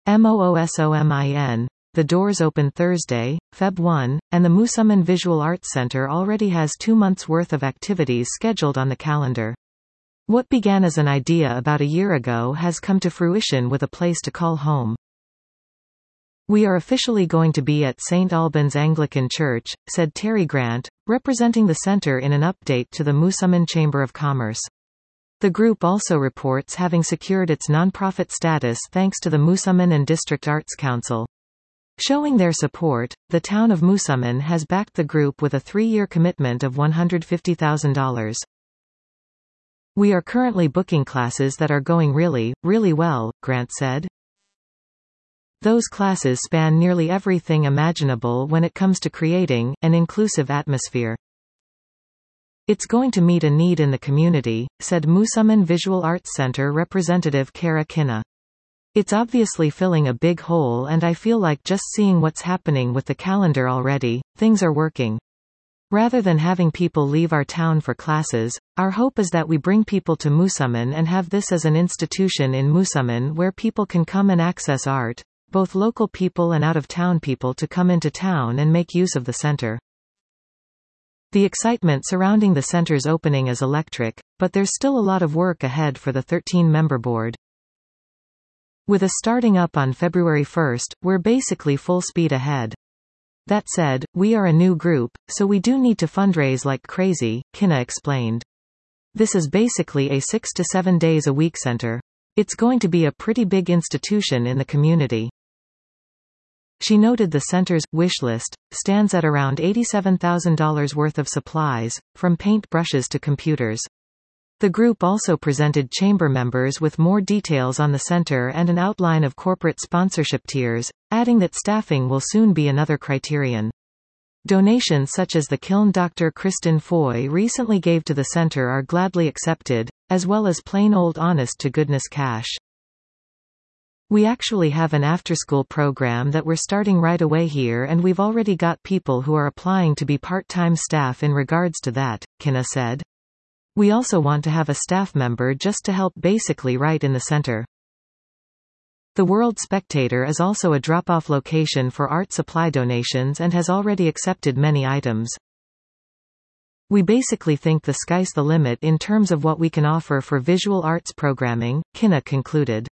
MOOSOMIN. The doors open Thursday, Feb 1, and the Moosomin Visual Arts Center already has 2 months' worth of activities scheduled on the calendar. What began as an idea about a year ago has come to fruition with a place to call home. We are officially going to be at St. Albans Anglican Church, said Terry Grant, representing the center in an update to the Moosomin Chamber of Commerce. The group also reports having secured its nonprofit status thanks to the Moosomin and District Arts Council. Showing their support, the town of Moosomin has backed the group with a 3-year commitment of $150,000. We are currently booking classes that are going really, really well, Grant said. Those classes span nearly everything imaginable when it comes to creating an inclusive atmosphere. It's going to meet a need in the community, said Moosomin Visual Arts Center representative Kara Kinna. It's obviously filling a big hole, and I feel like just seeing what's happening with the calendar already, things are working. Rather than having people leave our town for classes, our hope is that we bring people to Moosomin and have this as an institution in Moosomin where people can come and access art, both local people and out-of-town people to come into town and make use of the center. The excitement surrounding the center's opening is electric, but there's still a lot of work ahead for the 13-member board. With us starting up on February 1, we're basically full speed ahead. That said, we are a new group, so we do need to fundraise like crazy, Kinna explained. This is basically a 6 to 7 days a week center. It's going to be a pretty big institution in the community. She noted the center's wish list stands at around $87,000 worth of supplies, from paint brushes to computers. The group also presented chamber members with more details on the center and an outline of corporate sponsorship tiers, adding that staffing will soon be another criterion. Donations such as the kiln Dr. Kristen Foy recently gave to the center are gladly accepted, as well as plain old honest-to-goodness cash. We actually have an after-school program that we're starting right away here, and we've already got people who are applying to be part-time staff in regards to that, Kinna said. We also want to have a staff member just to help basically write in the center. The World Spectator is also a drop-off location for art supply donations and has already accepted many items. We basically think the sky's the limit in terms of what we can offer for visual arts programming, Kinna concluded.